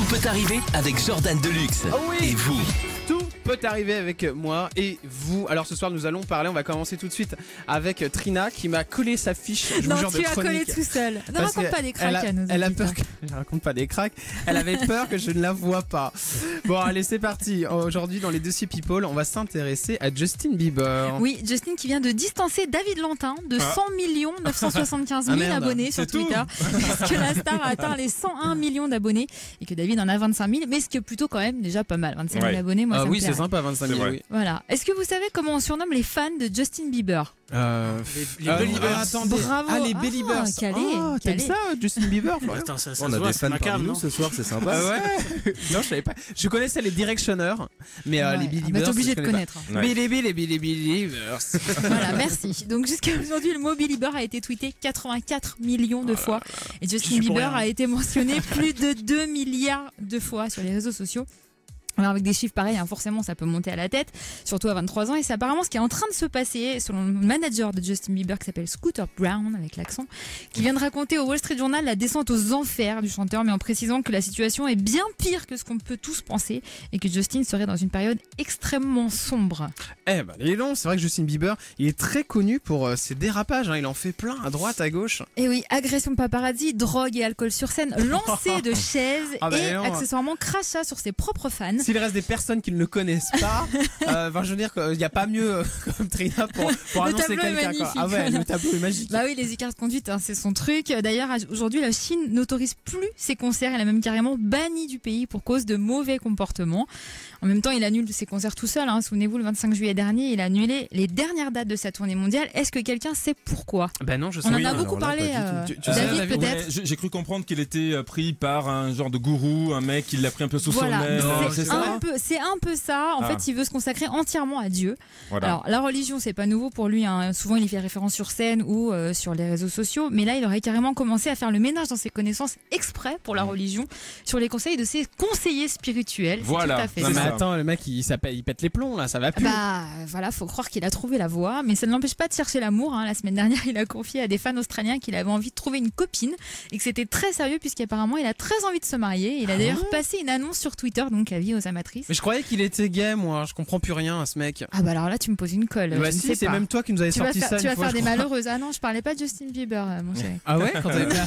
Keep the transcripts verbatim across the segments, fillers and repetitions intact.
peut arriver avec Jordan Deluxe. Oh oui. Et vous? Tout peut arriver avec moi et vous. Alors ce soir nous allons parler, on va commencer tout de suite avec Trina qui m'a collé sa fiche. Je non, vous jure, tu de as chronique. collé tout seul. Ne Parce raconte que pas des cracks elle a, à nos elle a auditeurs. peur que... Je raconte pas des cracks. Elle avait peur que je ne la vois pas. Bon allez c'est parti. Aujourd'hui dans les dossiers People on va s'intéresser à Justin Bieber. Oui, Justin qui vient de distancer David Lantin de Ah. cent millions neuf cent soixante-quinze mille Ah, merde. abonnés sur C'est tout. Twitter. Parce que la star a atteint les cent un millions d'abonnés et que David en a vingt-cinq mille. Mais ce qui est plutôt quand même déjà pas mal. vingt-cinq mille Ouais. abonnés, moi Ah ça me oui c'est plairait. sympa vingt-cinq mille. C'est vrai. Oui. Voilà. Est-ce que vous savez comment on surnomme les fans de Justin Bieber? Euh, les euh, Beliebers. ah, attendez. Bravo. Ah les Ah, Beliebers. calé, Oh, t'aimes calé. ça Justin Bieber? Attends, ça, ça On se a voit, des c'est fans macabre, parmi nous non? ce soir, c'est sympa. Ah ouais. Non je savais pas. Je connaissais les Directioners mais euh, Ouais. les Ah bah, Beliebers. t'es obligé je de connais connaître. pas. Ouais. Billy Billy Billy Beliebers. Voilà, merci. Donc jusqu'à aujourd'hui, le mot Belieber a été tweeté quatre-vingt-quatre millions de fois. Et Justin suis pour Bieber rien. a été mentionné plus de deux milliards de fois sur les réseaux sociaux. Alors avec des chiffres pareils, hein, forcément ça peut monter à la tête, surtout à vingt-trois ans. Et c'est apparemment ce qui est en train de se passer selon le manager de Justin Bieber qui s'appelle Scooter Brown, avec l'accent, qui vient de raconter au Wall Street Journal la descente aux enfers du chanteur, mais en précisant que la situation est bien pire que ce qu'on peut tous penser et que Justin serait dans une période extrêmement sombre. Eh ben, il est long. C'est vrai que Justin Bieber, il est très connu pour euh, ses dérapages. Hein. Il en fait plein à droite, à gauche. Et oui, agression de paparazzi, drogue et alcool sur scène, lancer de chaises Ah bah et non. accessoirement crachat sur ses propres fans. S'il reste des personnes qui ne le connaissent pas, euh, ben, je veux dire qu'il n'y a pas mieux euh, comme Trina pour, pour Le annoncer tableau est quelqu'un. quoi. magnifique, Ah ouais, voilà. le tableau est magique. Bah oui, les écarts de conduite, hein, c'est son truc. D'ailleurs, aujourd'hui, la Chine n'autorise plus ses concerts. Elle a même carrément banni du pays pour cause de mauvais comportements. En même temps, il annule ses concerts tout seul. Hein. Souvenez-vous, le vingt-cinq juillet dernier, il a annulé les dernières dates de sa tournée mondiale. Est-ce que quelqu'un sait pourquoi? Ben non, je sais On en pas. a alors beaucoup là, parlé. pas du euh, tout. Tu- tu sais, David, David, peut-être. Ouais, j'ai j'ai cru comprendre qu'il était euh, pris par un genre de gourou, un mec qui l'a pris un peu sous Voilà, son aile. Non, c'est c'est un ça. peu, c'est un peu ça. En Ah. fait, il veut se consacrer entièrement à Dieu. Voilà. Alors, la religion, c'est pas nouveau pour lui. Hein. Souvent, il y fait référence sur scène ou euh, sur les réseaux sociaux. Mais là, il aurait carrément commencé à faire le ménage dans ses connaissances exprès pour la religion, sur les conseils de ses conseillers spirituels. C'est Voilà. tout à fait Non, C'est mais ça. ça. attends, le mec il, s'appelle, il pète les plombs là, ça va plus. Bah voilà, faut croire qu'il a trouvé la voie, mais ça ne l'empêche pas de chercher l'amour. Hein. La semaine dernière, il a confié à des fans australiens qu'il avait envie de trouver une copine et que c'était très sérieux puisqu'apparemment il a très envie de se marier. Il a d'ailleurs passé une annonce sur Twitter, donc avis aux amatrices. Mais je croyais qu'il était gay, moi. Je comprends plus rien à ce mec. Ah bah alors là, tu me poses une colle. Bah je ne si, sais c'est pas. même toi qui nous avais Tu vas sorti faire, ça. tu une vas fois, faire je des crois. malheureuses. Ah non, je parlais pas de Justin Bieber, euh, mon chéri. Ah ouais, quand t'avais-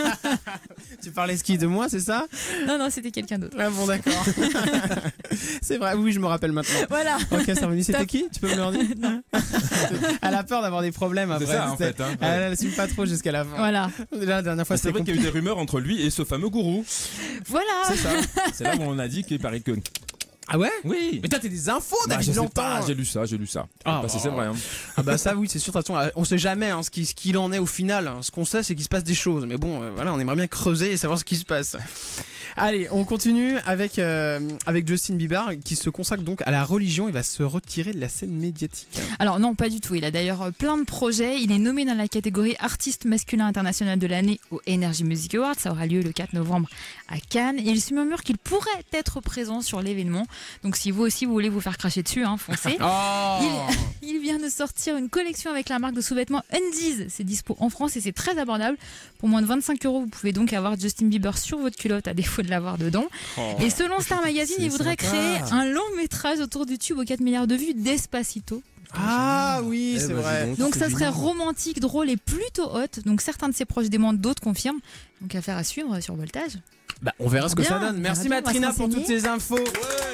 Tu parlais ski de moi, c'est ça? Non, non, c'était quelqu'un d'autre. Ah bon, d'accord. C'est vrai, oui, je me rappelle maintenant. Voilà. Ok, c'est revenu. C'était Top. qui? Tu peux me le redire? Elle a peur d'avoir des problèmes après. C'est ça, en C'était- fait, hein. Elle assume pas trop jusqu'à la fin. Voilà. Déjà, la dernière fois, C'est c'était vrai qu'il y a eu des rumeurs entre lui et ce fameux gourou. Voilà. C'est ça. C'est là où on a dit qu'il paraît que. Ah ouais? Oui. Mais toi, t'as des infos, Bah, David je sais Lantin. pas, j'ai lu ça, j'ai lu ça. Ah, Parce que bah. c'est vrai. Hein. Ah bah ça oui c'est sûr, de toute façon on sait jamais hein, ce qui- ce qu'il en est au final. Hein. Ce qu'on sait c'est qu'il se passe des choses, mais bon euh, voilà, on aimerait bien creuser et savoir ce qui se passe. Allez, on continue avec euh, avec Justin Bieber qui se consacre donc à la religion. Il va se retirer de la scène médiatique. Alors non, pas du tout. Il a d'ailleurs euh, plein de projets. Il est nommé dans la catégorie artiste masculin international de l'année au Energy Music Awards. Ça aura lieu le quatre novembre à Cannes. Et il se murmure qu'il pourrait être présent sur l'événement. Donc si vous aussi vous voulez vous faire cracher dessus, hein, foncez. Oh Il, il vient de sortir une collection avec la marque de sous-vêtements Undies. C'est dispo en France et c'est très abordable. Pour moins de vingt-cinq euros, vous pouvez donc avoir Justin Bieber sur votre culotte à défaut de l'avoir dedans. Et selon Star Magazine, c'est il voudrait sympa. créer un long métrage autour du tube aux quatre milliards de vues d'Espacito. Ah oui Eh c'est bah, vrai. dis donc. Donc ça c'est serait génial. romantique, drôle et plutôt hot. Donc certains de ses proches démentent, d'autres confirment. Donc affaire à suivre sur Voltage. Bah on verra ce que Bien, ça on donne. verra Merci bien, on va Matrina se pour toutes renseigner. ces infos.